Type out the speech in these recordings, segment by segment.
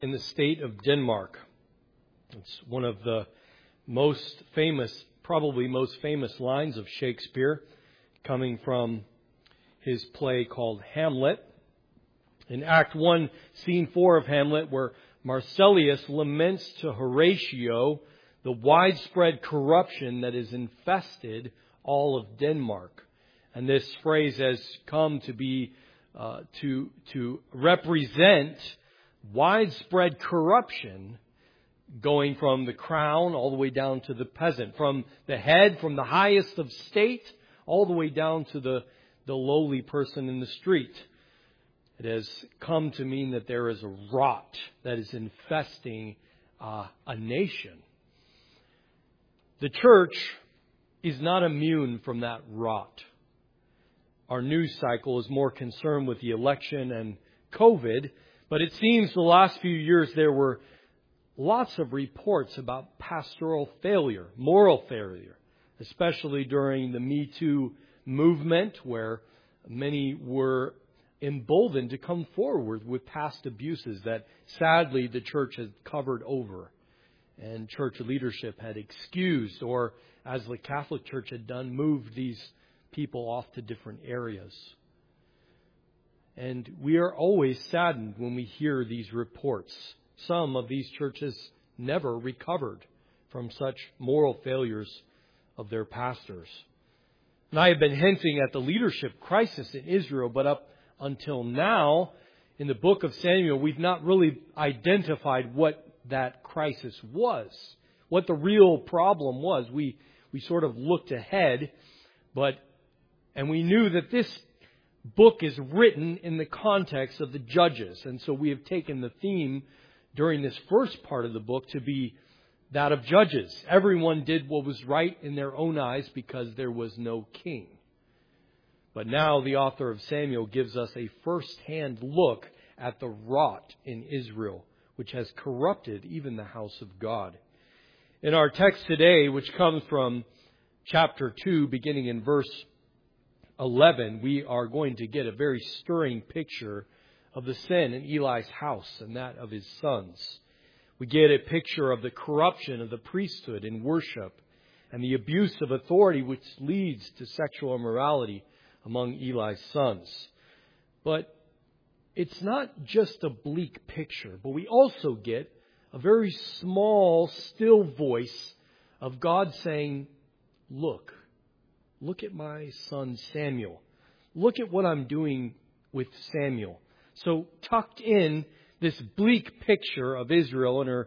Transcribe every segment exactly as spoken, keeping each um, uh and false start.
in the state of Denmark. It's one of the most famous, probably most famous lines of Shakespeare, coming from his play called Hamlet. In Act one, Scene four of Hamlet, where Marcellus laments to Horatio the widespread corruption that has infested all of Denmark. And this phrase has come to be, uh, to, to represent widespread corruption going from the crown all the way down to the peasant, from the head, from the highest of state, all the way down to the, the lowly person in the street. It has come to mean that there is a rot that is infesting uh, a nation. The church is not immune from that rot. Our news cycle is more concerned with the election and COVID, but it seems the last few years there were lots of reports about pastoral failure, moral failure, especially during the Me Too movement, where many were emboldened to come forward with past abuses that sadly the church had covered over and church leadership had excused, or as the Catholic Church had done, moved these people off to different areas. And we are always saddened when we hear these reports. Some of these churches never recovered from such moral failures of their pastors. And I have been hinting at the leadership crisis in Israel, but up until now, in the book of Samuel, we've not really identified what that crisis was, what the real problem was. We we sort of looked ahead, but and we knew that this book is written in the context of the Judges. And so we have taken the theme during this first part of the book to be that of Judges. Everyone did what was right in their own eyes because there was no king. But now the author of Samuel gives us a first-hand look at the rot in Israel, which has corrupted even the house of God. In our text today, which comes from chapter two, beginning in verse eleven, we are going to get a very stirring picture of the sin in Eli's house and that of his sons. We get a picture of the corruption of the priesthood in worship and the abuse of authority which leads to sexual immorality among Eli's sons. But it's not just a bleak picture, but we also get a very small, still voice of God saying, look, look at my son Samuel. Look at what I'm doing with Samuel. So tucked in this bleak picture of Israel and her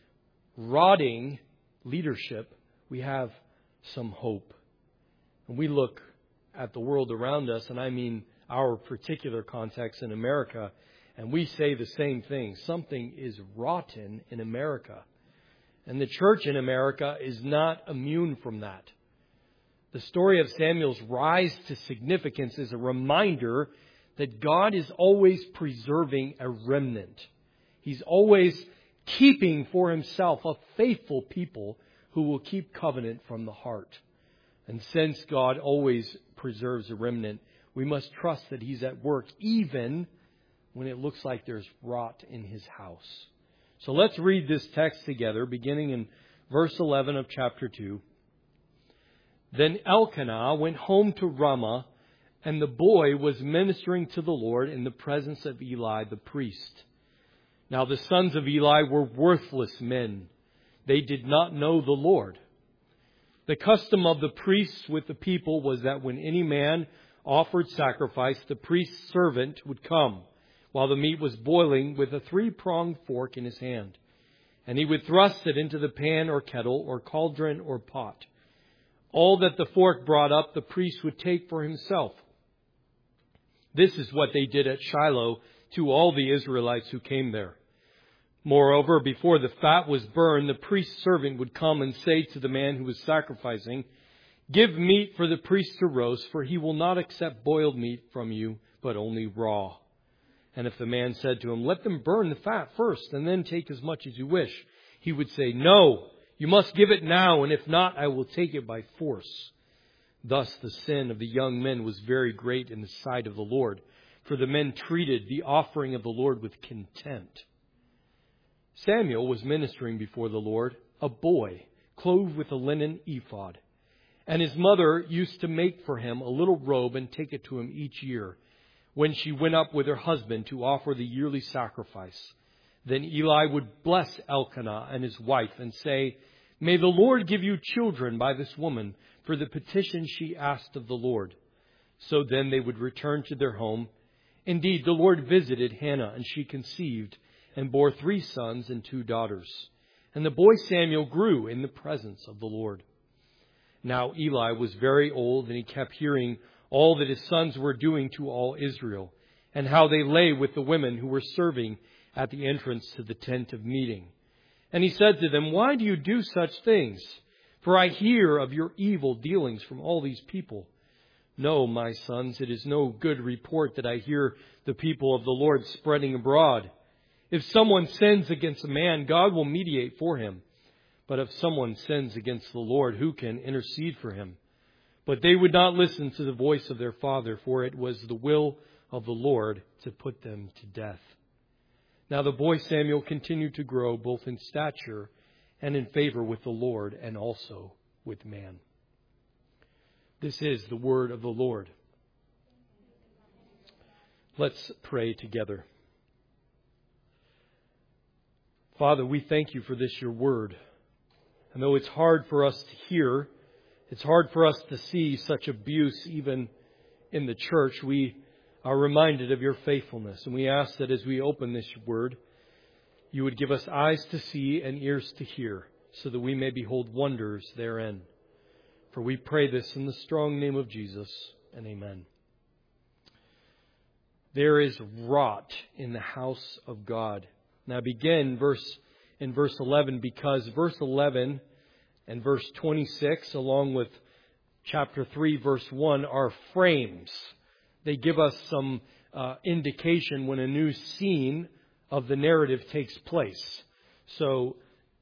rotting leadership, we have some hope. And we look at the world around us, and I mean our particular context in America, and we say the same thing. Something is rotten in America. And the church in America is not immune from that. The story of Samuel's rise to significance is a reminder that God is always preserving a remnant. He's always keeping for himself a faithful people who will keep covenant from the heart. And since God always preserves a remnant, we must trust that He's at work even when it looks like there's rot in His house. So let's read this text together, beginning in verse eleven of chapter two. Then Elkanah went home to Ramah, and the boy was ministering to the Lord in the presence of Eli the priest. Now the sons of Eli were worthless men. They did not know the Lord. The custom of the priests with the people was that when any man offered sacrifice, the priest's servant would come while the meat was boiling with a three-pronged fork in his hand. And he would thrust it into the pan or kettle or cauldron or pot. All that the fork brought up, the priest would take for himself. This is what they did at Shiloh to all the Israelites who came there. Moreover, before the fat was burned, the priest's servant would come and say to the man who was sacrificing, "Give meat for the priest to roast, for he will not accept boiled meat from you, but only raw." And if the man said to him, "Let them burn the fat first, and then take as much as you wish," he would say, "No, you must give it now, and if not, I will take it by force." Thus the sin of the young men was very great in the sight of the Lord, for the men treated the offering of the Lord with contempt. Samuel was ministering before the Lord, a boy, clothed with a linen ephod. And his mother used to make for him a little robe and take it to him each year, when she went up with her husband to offer the yearly sacrifice. Then Eli would bless Elkanah and his wife and say, "May the Lord give you children by this woman for the petition she asked of the Lord." So then they would return to their home. Indeed, the Lord visited Hannah, and she conceived and bore three sons and two daughters. And the boy Samuel grew in the presence of the Lord. Now Eli was very old, and he kept hearing all that his sons were doing to all Israel, and how they lay with the women who were serving at the entrance to the tent of meeting. And he said to them, "Why do you do such things? For I hear of your evil dealings from all these people. No, my sons, it is no good report that I hear the people of the Lord spreading abroad. If someone sins against a man, God will mediate for him. But if someone sins against the Lord, who can intercede for him?" But they would not listen to the voice of their father, for it was the will of the Lord to put them to death. Now the boy Samuel continued to grow both in stature and in favor with the Lord and also with man. This is the word of the Lord. Let's pray together. Father, we thank you for this, your word. I know it's hard for us to hear. It's hard for us to see such abuse even in the church. We are reminded of your faithfulness. And we ask that as we open this word, you would give us eyes to see and ears to hear, so that we may behold wonders therein. For we pray this in the strong name of Jesus, and amen. There is wrought in the house of God. Now begin verse in verse eleven, because verse eleven and verse twenty-six, along with chapter three, verse one, are frames. They give us some uh, indication when a new scene of the narrative takes place. So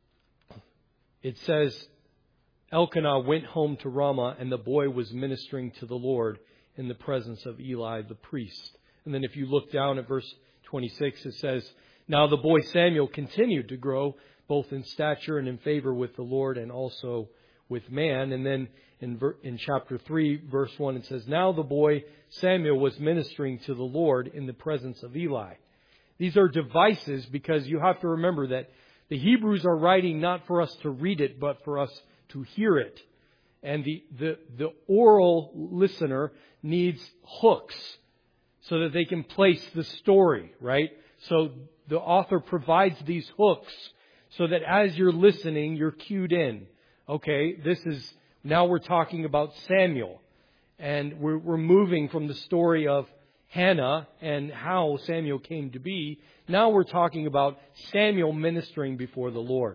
it says, Elkanah went home to Ramah, and the boy was ministering to the Lord in the presence of Eli the priest. And then if you look down at verse twenty-six, it says, now the boy Samuel continued to grow both in stature and in favor with the Lord and also with man. And then in, ver- in chapter three, verse one, it says, now the boy Samuel was ministering to the Lord in the presence of Eli. These are devices because you have to remember that the Hebrews are writing not for us to read it, but for us to hear it. And the, the, the oral listener needs hooks so that they can place the story, right? So the author provides these hooks so that as you're listening, you're cued in. Okay, this is, now we're talking about Samuel. And we're, we're moving from the story of Hannah and how Samuel came to be. Now we're talking about Samuel ministering before the Lord.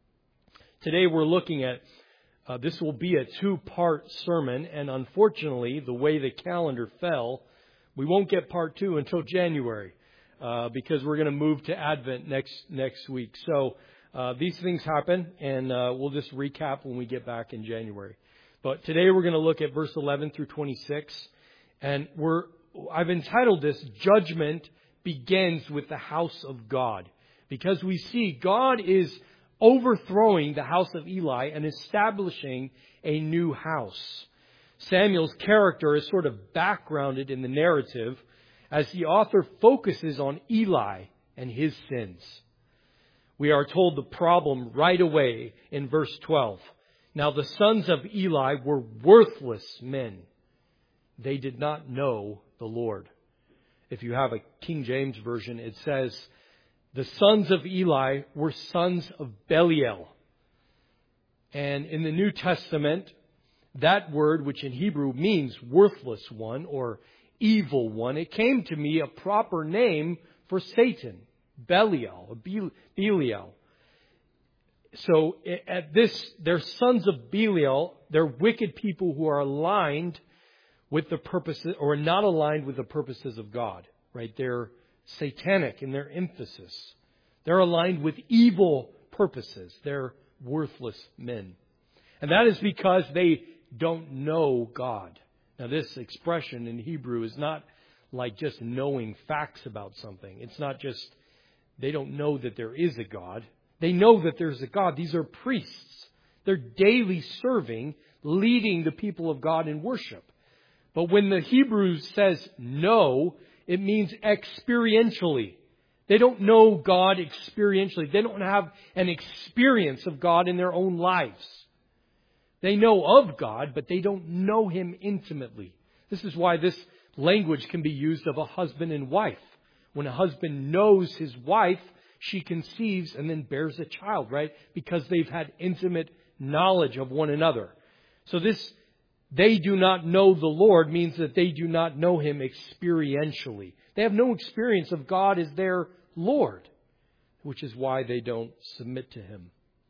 Today we're looking at, uh, this will be a two-part sermon. And unfortunately, the way the calendar fell, we won't get part two until January. Uh, because we're going to move to Advent next next week. So uh, these things happen, and uh, we'll just recap when we get back in January. But today we're going to look at verse eleven through twenty-six, and we're I've entitled this, Judgment Begins with the House of God, because we see God is overthrowing the house of Eli and establishing a new house. Samuel's character is sort of backgrounded in the narrative as the author focuses on Eli and his sins. We are told the problem right away in verse twelve. Now the sons of Eli were worthless men. They did not know the Lord. If you have a King James version, it says, the sons of Eli were sons of Belial. And in the New Testament, that word, which in Hebrew means worthless one or evil one, it came to me a proper name for Satan, Belial, Belial. So at this, they're sons of Belial. They're wicked people who are aligned with the purposes, or not aligned with the purposes of God, right? They're satanic in their emphasis. They're aligned with evil purposes. They're worthless men. And that is because they don't know God. Now, this expression in Hebrew is not like just knowing facts about something. It's not just they don't know that there is a God. They know that there's a God. These are priests. They're daily serving, leading the people of God in worship. But when the Hebrews says no, it means experientially. They don't know God experientially. They don't have an experience of God in their own lives. They know of God, but they don't know Him intimately. This is why this language can be used of a husband and wife. When a husband knows his wife, she conceives and then bears a child, right? Because they've had intimate knowledge of one another. So this, they do not know the Lord, means that they do not know Him experientially. They have no experience of God as their Lord, which is why they don't submit to Him.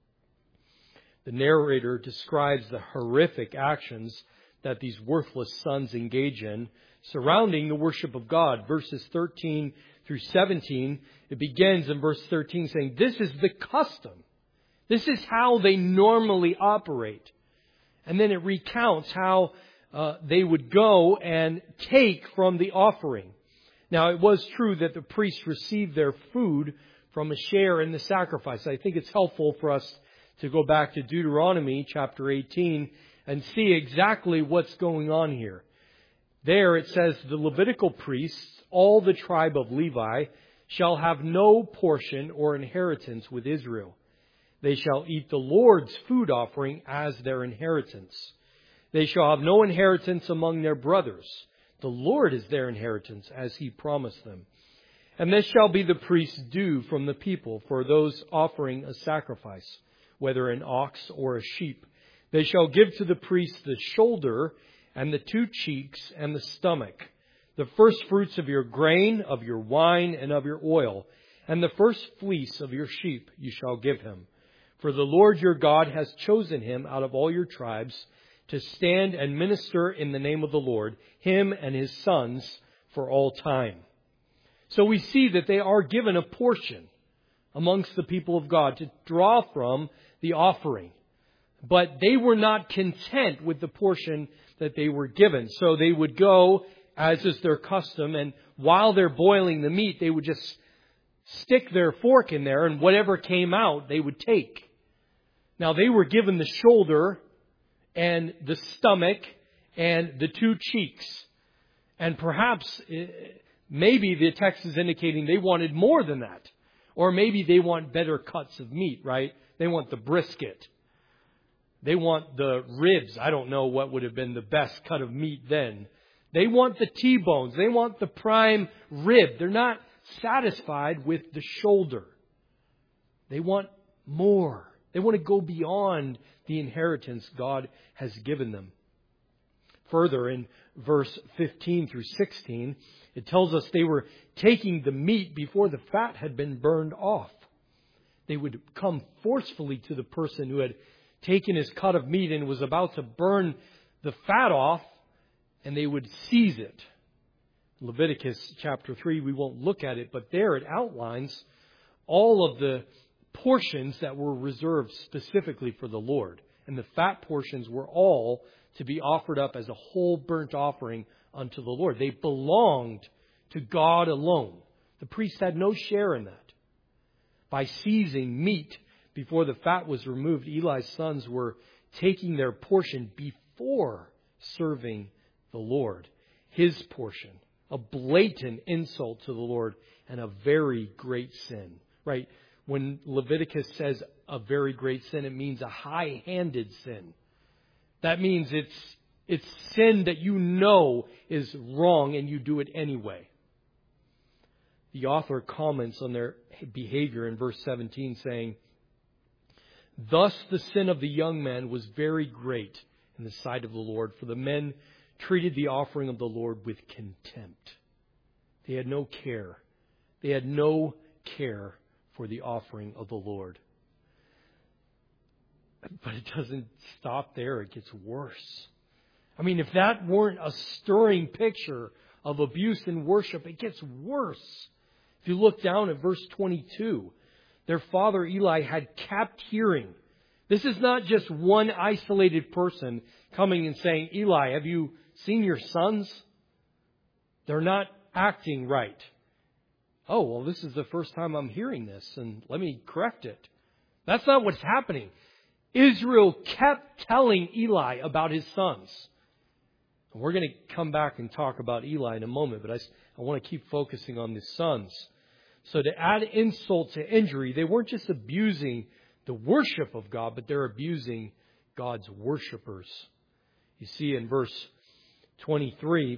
The narrator describes the horrific actions that these worthless sons engage in surrounding the worship of God. Verses thirteen through seventeen, it begins in verse thirteen saying, this is the custom. This is how they normally operate. And then it recounts how uh, they would go and take from the offering. Now, it was true that the priests received their food from a share in the sacrifice. I think it's helpful for us to go back to Deuteronomy chapter eighteen and see exactly what's going on here. There it says, the Levitical priests, all the tribe of Levi, shall have no portion or inheritance with Israel. They shall eat the Lord's food offering as their inheritance. They shall have no inheritance among their brothers. The Lord is their inheritance, as He promised them. And this shall be the priest's due from the people for those offering a sacrifice, whether an ox or a sheep. They shall give to the priest the shoulder and the two cheeks and the stomach, the first fruits of your grain, of your wine, and of your oil, and the first fleece of your sheep you shall give him. For the Lord your God has chosen him out of all your tribes to stand and minister in the name of the Lord, him and his sons for all time. So we see that they are given a portion amongst the people of God to draw from the offering. But they were not content with the portion that they were given. So they would go, as is their custom, and while they're boiling the meat, they would just stick their fork in there, and whatever came out, they would take. Now, they were given the shoulder and the stomach and the two cheeks. And perhaps, maybe the text is indicating they wanted more than that. Or maybe they want better cuts of meat, right? They want the brisket. They want the ribs. I don't know what would have been the best cut of meat then. They want the T-bones. They want the prime rib. They're not satisfied with the shoulder. They want more. They want to go beyond the inheritance God has given them. Further, in verse fifteen through sixteen, it tells us they were taking the meat before the fat had been burned off. They would come forcefully to the person who had taken his cut of meat and was about to burn the fat off, and they would seize it. Leviticus chapter three, we won't look at it, but there it outlines all of the portions that were reserved specifically for the Lord. And the fat portions were all to be offered up as a whole burnt offering unto the Lord. They belonged to God alone. The priest had no share in that. By seizing meat before the fat was removed, Eli's sons were taking their portion before serving the Lord. His portion. A blatant insult to the Lord and a very great sin. Right? When Leviticus says a very great sin, it means a high-handed sin. That means it's it's sin that you know is wrong and you do it anyway. The author comments on their behavior in verse seventeen saying, "Thus the sin of the young men was very great in the sight of the Lord, for the men treated the offering of the Lord with contempt." They had no care. They had no care for the offering of the Lord. But it doesn't stop there. It gets worse. I mean, if that weren't a stirring picture of abuse in worship, it gets worse. If you look down at verse twenty-two, their father Eli had kept hearing. This is not just one isolated person coming and saying, "Eli, have you seen your sons? They're not acting right." Oh, well, this is the first time I'm hearing this, and let me correct it. That's not what's happening. Israel kept telling Eli about his sons. We're going to come back and talk about Eli in a moment, but I, I want to keep focusing on the sons. So to add insult to injury, they weren't just abusing the worship of God, but they're abusing God's worshipers. You see in verse twenty-three,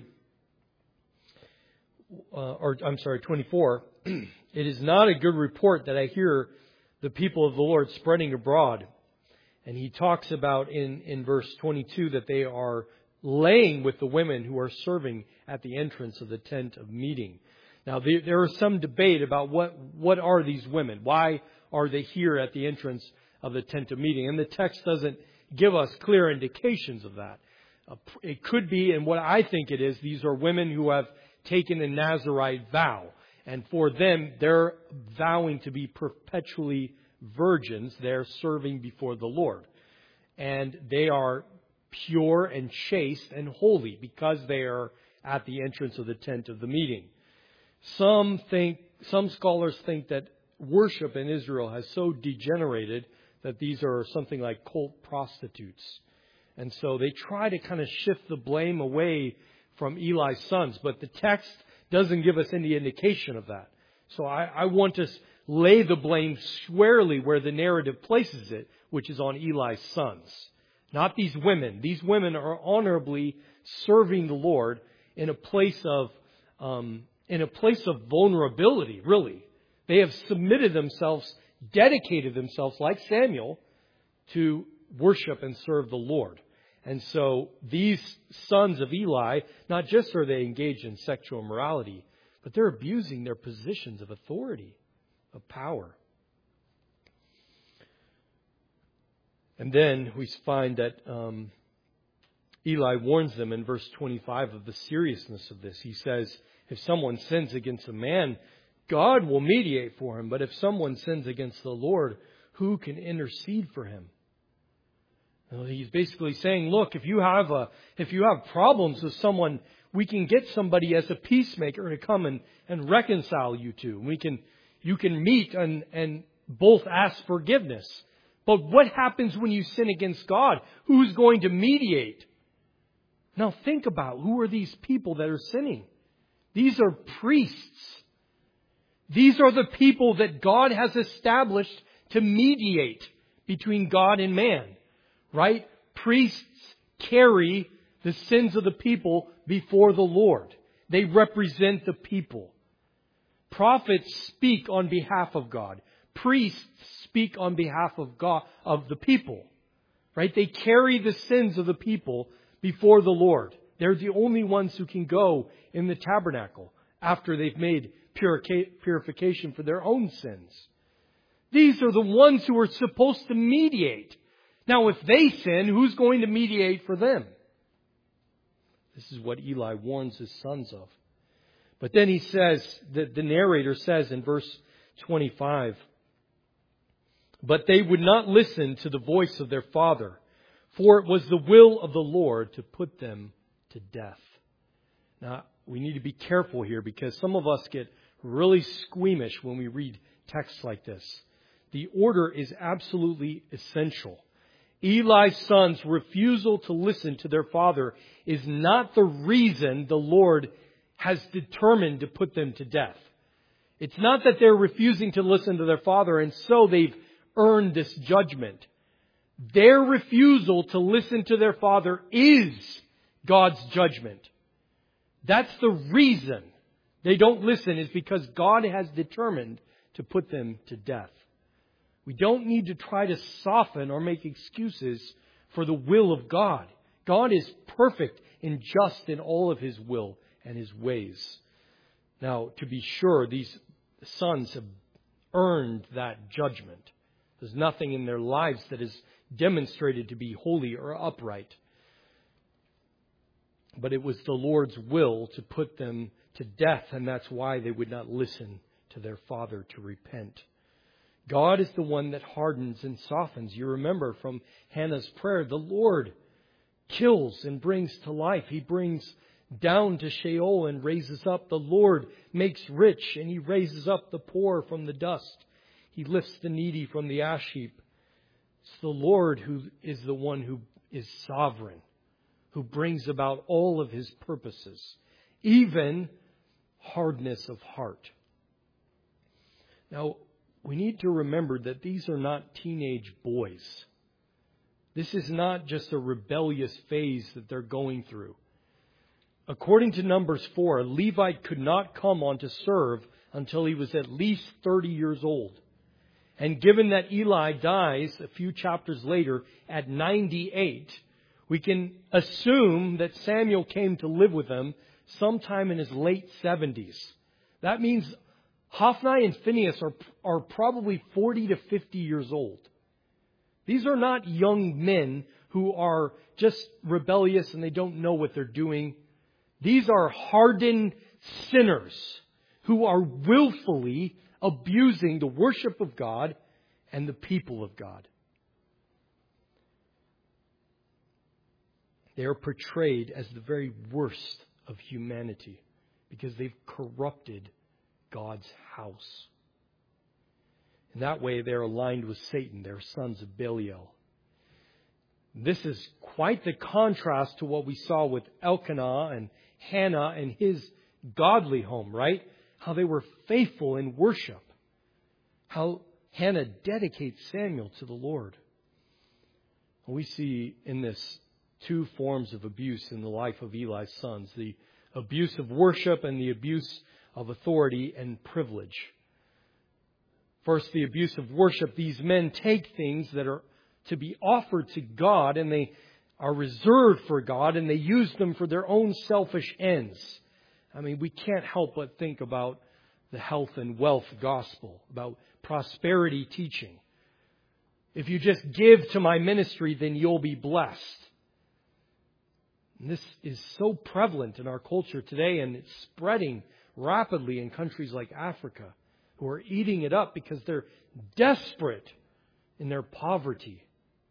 uh, or I'm sorry, twenty-four, it is not a good report that I hear the people of the Lord spreading abroad. And he talks about in, in verse twenty-two that they are laying with the women who are serving at the entrance of the tent of meeting. Now, there, there is some debate about what, what are these women? Why are they here at the entrance of the tent of meeting? And the text doesn't give us clear indications of that. Uh, it could be, and what I think it is, these are women who have taken a Nazirite vow. And for them, they're vowing to be perpetually virgins. They're serving before the Lord. And they are pure and chaste and holy because they are at the entrance of the tent of the meeting. Some think, some scholars think that worship in Israel has so degenerated that these are something like cult prostitutes. And so they try to kind of shift the blame away from Eli's sons. But the text doesn't give us any indication of that. So I, I want to lay the blame squarely where the narrative places it, which is on Eli's sons. Not these women. These women are honorably serving the Lord in a place of um, in a place of vulnerability, really. They have submitted themselves, dedicated themselves, like Samuel, to worship and serve the Lord. And so these sons of Eli, not just are they engaged in sexual immorality, but they're abusing their positions of authority, of power. And then we find that um, Eli warns them in verse twenty-five of the seriousness of this. He says, if someone sins against a man, God will mediate for him. But if someone sins against the Lord, who can intercede for him? Well, he's basically saying, look, if you have a, if you have problems with someone, we can get somebody as a peacemaker to come and, and reconcile you two. We can, you can meet and, and both ask forgiveness. But what happens when you sin against God? Who's going to mediate? Now think about, who are these people that are sinning? These are priests. These are the people that God has established to mediate between God and man. Right? Priests carry the sins of the people before the Lord. They represent the people. Prophets speak on behalf of God. Priests speak on behalf of God, of the people. Right? They carry the sins of the people before the Lord. They're the only ones who can go in the tabernacle after they've made purification for their own sins. These are the ones who are supposed to mediate. Now, if they sin, who's going to mediate for them? This is what Eli warns his sons of. But then he says, the, the narrator says in verse twenty-five, but they would not listen to the voice of their father, for it was the will of the Lord to put them to death. Now, we need to be careful here because some of us get really squeamish when we read texts like this. The order is absolutely essential. Eli's sons' refusal to listen to their father is not the reason the Lord has determined to put them to death. It's not that they're refusing to listen to their father and so they've earned this judgment. Their refusal to listen to their father is God's judgment. That's the reason they don't listen, is because God has determined to put them to death. We don't need to try to soften or make excuses for the will of God. God is perfect and just in all of His will and His ways. Now, to be sure, these sons have earned that judgment. There's nothing in their lives that is demonstrated to be holy or upright. But it was the Lord's will to put them to death, and that's why they would not listen to their father to repent. God is the one that hardens and softens. You remember from Hannah's prayer, the Lord kills and brings to life. He brings down to Sheol and raises up. The Lord makes rich and He raises up the poor from the dust. He lifts the needy from the ash heap. It's the Lord who is the one who is sovereign, who brings about all of His purposes, even hardness of heart. Now, we need to remember that these are not teenage boys. This is not just a rebellious phase that they're going through. According to Numbers four, a Levite could not come on to serve until he was at least thirty years old. And given that Eli dies a few chapters later at ninety-eight, we can assume that Samuel came to live with them sometime in his late seventies. That means Hophni and Phinehas are, are probably forty to fifty years old. These are not young men who are just rebellious and they don't know what they're doing. These are hardened sinners who are willfully abusing the worship of God and the people of God. They are portrayed as the very worst of humanity because they've corrupted God's house. In that way, they're aligned with Satan. They're sons of Belial. This is quite the contrast to what we saw with Elkanah and Hannah and his godly home, right? How they were faithful in worship. How Hannah dedicates Samuel to the Lord. We see in this two forms of abuse in the life of Eli's sons. The abuse of worship and the abuse of authority and privilege. First, the abuse of worship. These men take things that are to be offered to God and they are reserved for God and they use them for their own selfish ends. I mean, we can't help but think about the health and wealth gospel, about prosperity teaching. If you just give to my ministry, then you'll be blessed. And this is so prevalent in our culture today, and it's spreading rapidly in countries like Africa, who are eating it up because they're desperate in their poverty.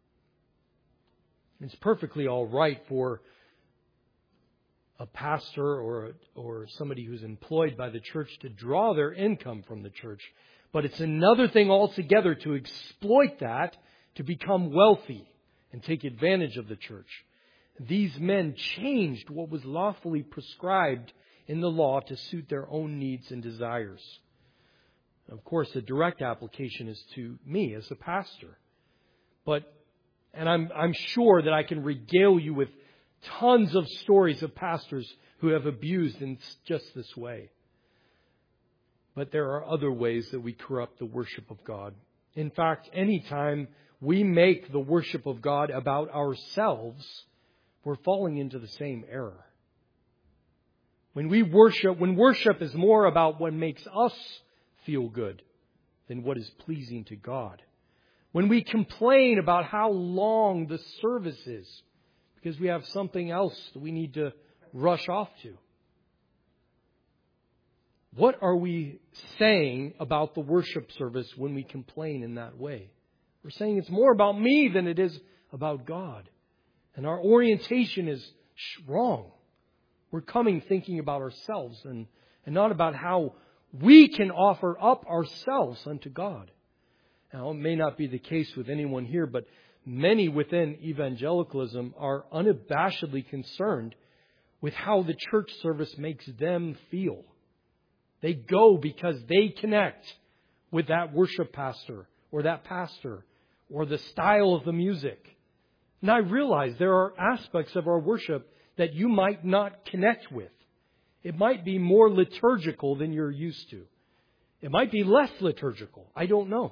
It's perfectly all right for a pastor or or somebody who's employed by the church to draw their income from the church. But it's another thing altogether to exploit that to become wealthy and take advantage of the church. These men changed what was lawfully prescribed in the law to suit their own needs and desires. Of course, the direct application is to me as a pastor. But, and I'm, I'm sure that I can regale you with tons of stories of pastors who have abused in just this way. But there are other ways that we corrupt the worship of God. In fact, anytime we make the worship of God about ourselves, we're falling into the same error. When we worship, when worship is more about what makes us feel good than what is pleasing to God. When we complain about how long the service is because we have something else that we need to rush off to. What are we saying about the worship service when we complain in that way? We're saying it's more about me than it is about God. And our orientation is wrong. We're coming thinking about ourselves and, and not about how we can offer up ourselves unto God. Now, it may not be the case with anyone here, but many within evangelicalism are unabashedly concerned with how the church service makes them feel. They go because they connect with that worship pastor or that pastor or the style of the music. And I realize there are aspects of our worship that you might not connect with. It might be more liturgical than you're used to. It might be less liturgical. I don't know.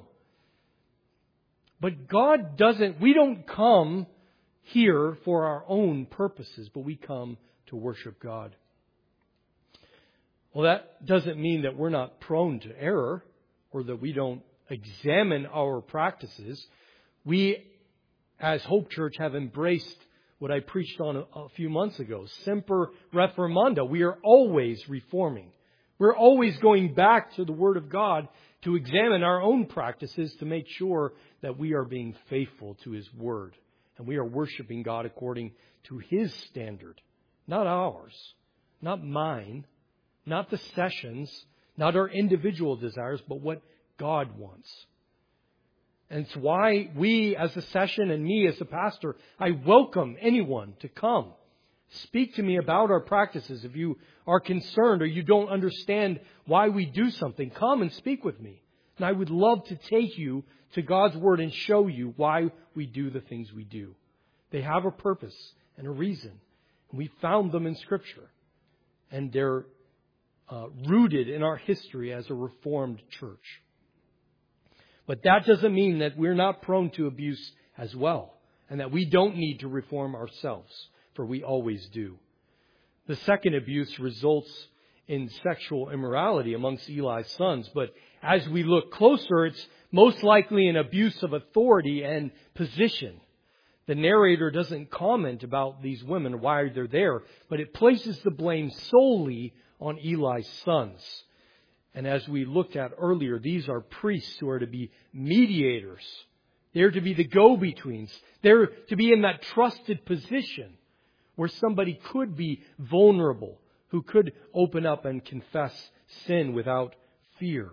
But God doesn't, we don't come here for our own purposes, but we come to worship God. Well, that doesn't mean that we're not prone to error or that we don't examine our practices. We, as Hope Church, have embraced what I preached on a, a few months ago, Semper Reformanda. We are always reforming. We're always going back to the Word of God to examine our own practices to make sure that we are being faithful to His Word. And we are worshiping God according to His standard, not ours, not mine, not the sessions, not our individual desires, but what God wants. And it's why we as a session and me as a pastor, I welcome anyone to come. Speak to me about our practices. If you are concerned or you don't understand why we do something, come and speak with me. And I would love to take you to God's Word and show you why we do the things we do. They have a purpose and a reason. And we found them in Scripture. And they're uh, rooted in our history as a Reformed church. But that doesn't mean that we're not prone to abuse as well. And that we don't need to reform ourselves. For we always do. The second abuse results in sexual immorality amongst Eli's sons. But as we look closer, it's most likely an abuse of authority and position. The narrator doesn't comment about these women, why they're there, but it places the blame solely on Eli's sons. And as we looked at earlier, these are priests who are to be mediators. They're to be the go-betweens. They're to be in that trusted position where somebody could be vulnerable, who could open up and confess sin without fear.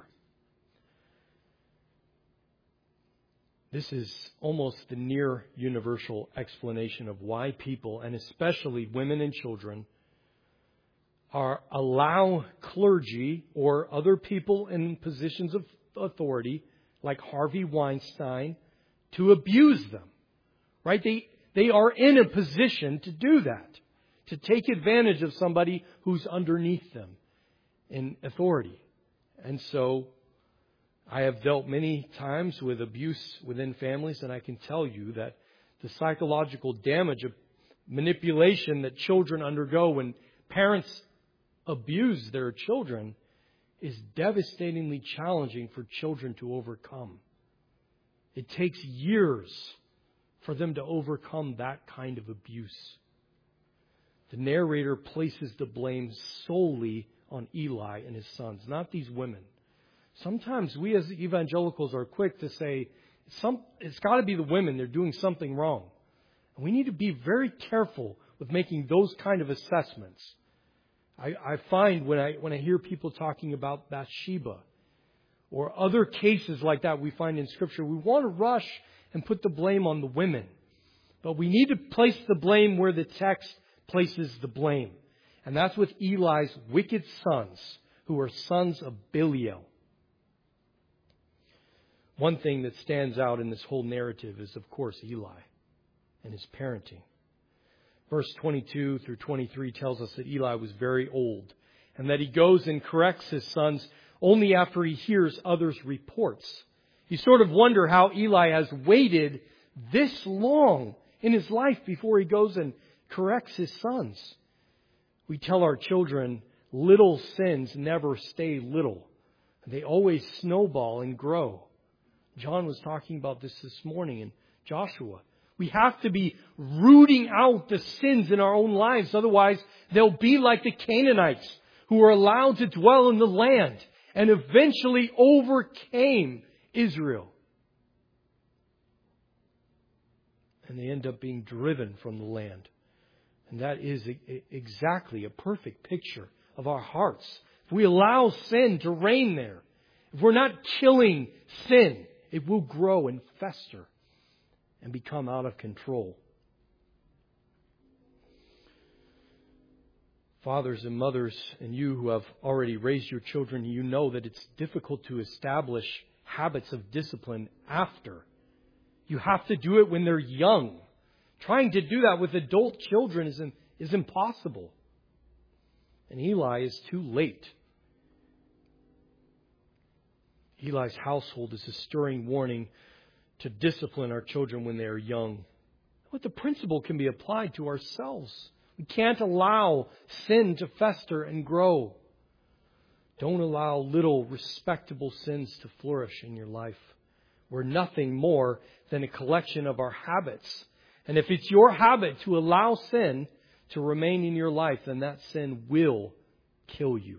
This is almost the near universal explanation of why people, and especially women and children, are allow clergy or other people in positions of authority, like Harvey Weinstein, to abuse them. Right? They They are in a position to do that, to take advantage of somebody who's underneath them in authority. And so I have dealt many times with abuse within families, and I can tell you that the psychological damage of manipulation that children undergo when parents abuse their children is devastatingly challenging for children to overcome. It takes years for them to overcome that kind of abuse. The narrator places the blame solely on Eli and his sons, not these women. Sometimes we as evangelicals are quick to say, some, it's got to be the women, they're doing something wrong. And we need to be very careful with making those kind of assessments. I, I find when I when I hear people talking about Bathsheba or other cases like that we find in Scripture, we want to rush and put the blame on the women. But we need to place the blame where the text places the blame. And that's with Eli's wicked sons, who are sons of Belial. One thing that stands out in this whole narrative is, of course, Eli and his parenting. Verse twenty-two through twenty-three tells us that Eli was very old and that he goes and corrects his sons only after he hears others' reports. You sort of wonder how Eli has waited this long in his life before he goes and corrects his sons. We tell our children little sins never stay little. They always snowball and grow. John was talking about this this morning in Joshua. We have to be rooting out the sins in our own lives. Otherwise, they'll be like the Canaanites who were allowed to dwell in the land and eventually overcame Israel. And they end up being driven from the land. And that is exactly a perfect picture of our hearts. If we allow sin to reign there, if we're not killing sin, it will grow and fester and become out of control. Fathers and mothers, and you who have already raised your children, you know that it's difficult to establish habits of discipline after. You have to do it when they're young. Trying to do that with adult children is, is impossible. And Eli is too late. Eli's household is a stirring warning to discipline our children when they are young. But the principle can be applied to ourselves. We can't allow sin to fester and grow. Don't allow little respectable sins to flourish in your life. We're nothing more than a collection of our habits. And if it's your habit to allow sin to remain in your life, then that sin will kill you.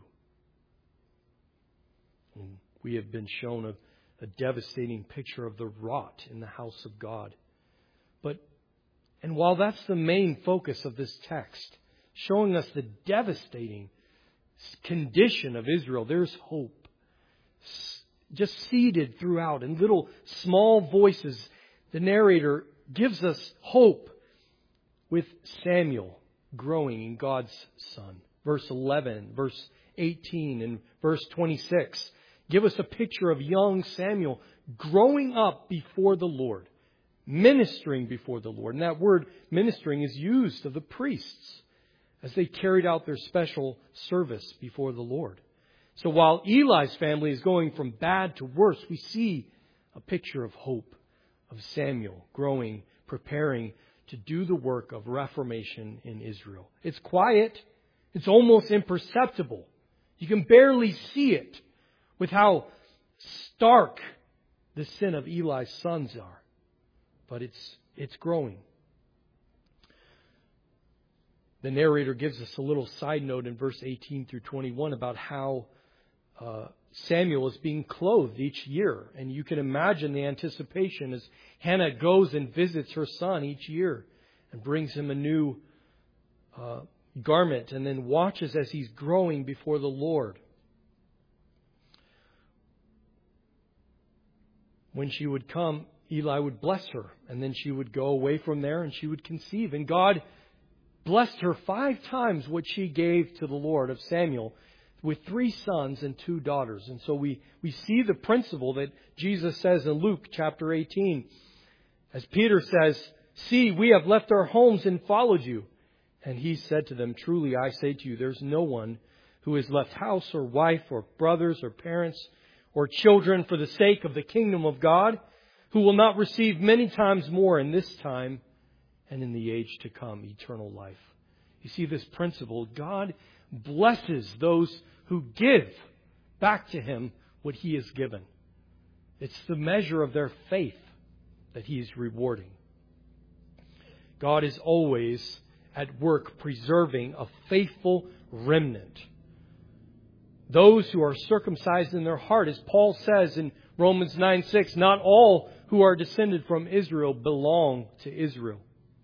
And we have been shown a, a devastating picture of the rot in the house of God. But, and while that's the main focus of this text, showing us the devastating condition of Israel, there's hope. just seeded throughout in little small voices. The narrator gives us hope with Samuel growing in God's Son. Verse eleven, verse eighteen, and verse twenty-six give us a picture of young Samuel growing up before the Lord, ministering before the Lord. And that word ministering is used of the priests as they carried out their special service before the Lord. So while Eli's family is going from bad to worse, we see a picture of hope, of Samuel growing, preparing to do the work of reformation in Israel. It's quiet. It's almost imperceptible. You can barely see it with how stark the sin of Eli's sons are. But it's it's growing. The narrator gives us a little side note in verse eighteen through twenty-one about how uh, Samuel is being clothed each year. And you can imagine the anticipation as Hannah goes and visits her son each year and brings him a new uh, garment and then watches as he's growing before the Lord. When she would come, Eli would bless her, and then she would go away from there and she would conceive. And God blessed her five times what she gave to the Lord of Samuel, with three sons and two daughters. And so we, we see the principle that Jesus says in Luke chapter eighteen. As Peter says, "See, we have left our homes and followed you." And he said to them, "Truly I say to you, there's no one who has left house or wife or brothers or parents or children for the sake of the kingdom of God, who will not receive many times more in this time and in the age to come eternal life." You see this principle. God blesses those who give back to Him what He has given. It's the measure of their faith that He is rewarding. God is always at work preserving a faithful remnant. Those who are circumcised in their heart, as Paul says in Romans nine six, not all who are descended from Israel belong to Israel.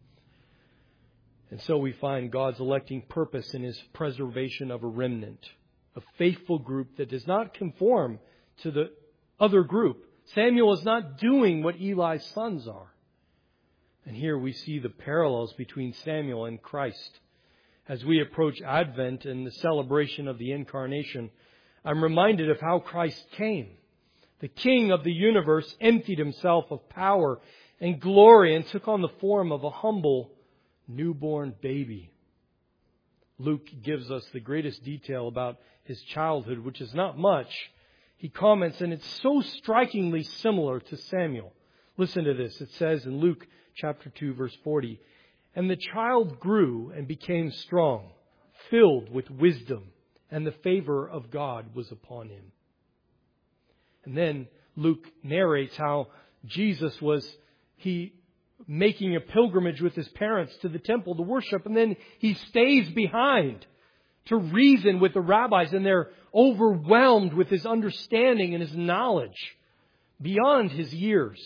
And so we find God's electing purpose in His preservation of a remnant, a faithful group that does not conform to the other group. Samuel is not doing what Eli's sons are. And here we see the parallels between Samuel and Christ. As we approach Advent and the celebration of the Incarnation, I'm reminded of how Christ came. The King of the universe emptied Himself of power and glory and took on the form of a humble newborn baby. Luke gives us the greatest detail about His childhood, which is not much. He comments, and it's so strikingly similar to Samuel. Listen to this. It says in Luke chapter two, verse forty, "And the child grew and became strong, filled with wisdom, and the favor of God was upon him." And then Luke narrates how Jesus was he making a pilgrimage with His parents to the temple to worship, and then He stays behind to reason with the rabbis, and they're overwhelmed with His understanding and His knowledge beyond His years.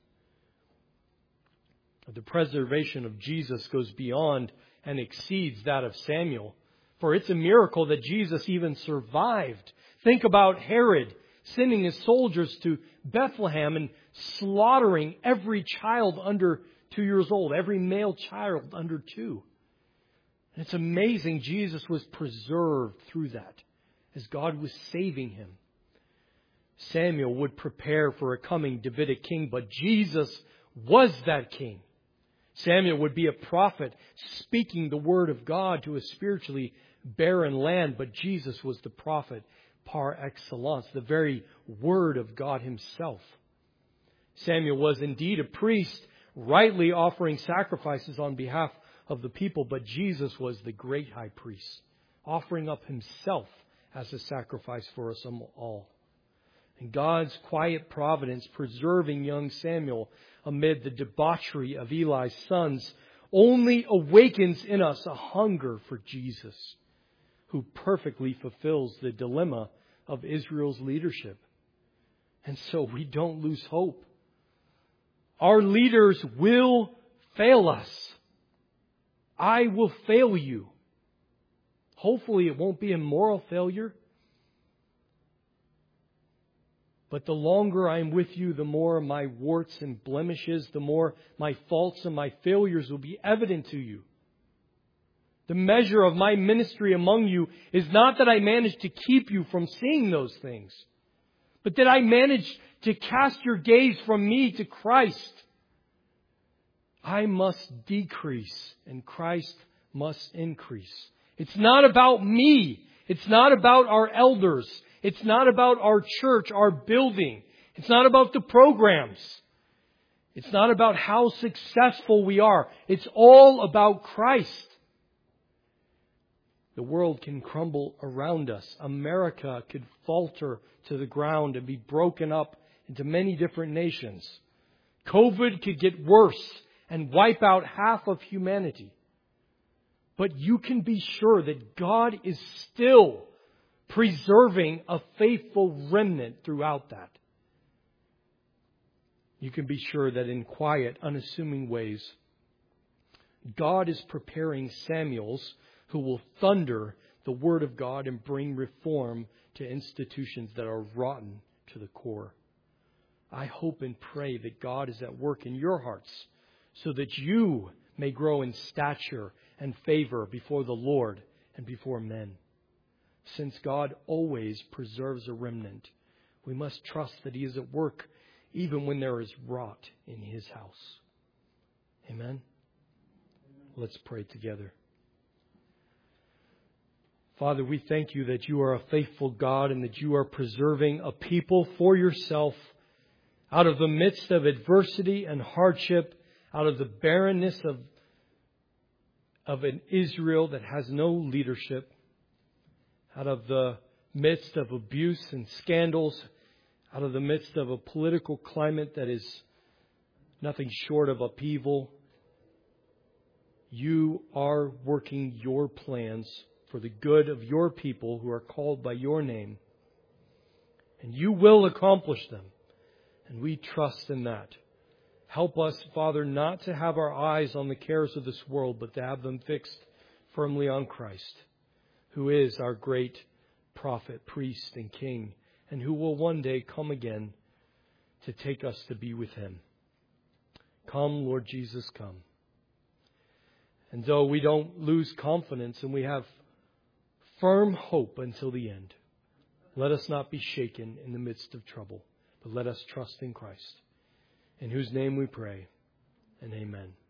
The preservation of Jesus goes beyond and exceeds that of Samuel. For it's a miracle that Jesus even survived. Think about Herod sending his soldiers to Bethlehem and slaughtering every child under two years old, every male child under two. And it's amazing Jesus was preserved through that as God was saving him. Samuel would prepare for a coming Davidic king, but Jesus was that king. Samuel would be a prophet speaking the word of God to a spiritually barren land, but Jesus was the prophet par excellence, the very word of God Himself. Samuel was indeed a priest, rightly offering sacrifices on behalf of the people, but Jesus was the great high priest, offering up Himself as a sacrifice for us all. And God's quiet providence preserving young Samuel amid the debauchery of Eli's sons only awakens in us a hunger for Jesus, who perfectly fulfills the dilemma of Israel's leadership. And so we don't lose hope. Our leaders will fail us. I will fail you. Hopefully it won't be a moral failure. But the longer I'm with you, the more my warts and blemishes, the more my faults and my failures will be evident to you. The measure of my ministry among you is not that I managed to keep you from seeing those things, but that I managed to cast your gaze from me to Christ. I must decrease and Christ must increase. It's not about me. It's not about our elders. It's not about our church, our building. It's not about the programs. It's not about how successful we are. It's all about Christ. The world can crumble around us. America could falter to the ground and be broken up into many different nations. COVID could get worse and wipe out half of humanity. But you can be sure that God is still preserving a faithful remnant throughout that. You can be sure that in quiet, unassuming ways, God is preparing Samuels who will thunder the Word of God and bring reform to institutions that are rotten to the core. I hope and pray that God is at work in your hearts so that you may grow in stature and favor before the Lord and before men. Since God always preserves a remnant, we must trust that He is at work even when there is rot in His house. Amen? Let's pray together. Father, we thank You that You are a faithful God and that You are preserving a people for Yourself out of the midst of adversity and hardship, out of the barrenness of, of an Israel that has no leadership, out of the midst of abuse and scandals, out of the midst of a political climate that is nothing short of upheaval. You are working Your plans for the good of Your people who are called by Your name. And You will accomplish them. And we trust in that. Help us, Father, not to have our eyes on the cares of this world, but to have them fixed firmly on Christ, who is our great prophet, priest, and king, and who will one day come again to take us to be with Him. Come, Lord Jesus, come. And though we don't lose confidence and we have firm hope until the end, let us not be shaken in the midst of trouble, but let us trust in Christ, in whose name we pray, and amen.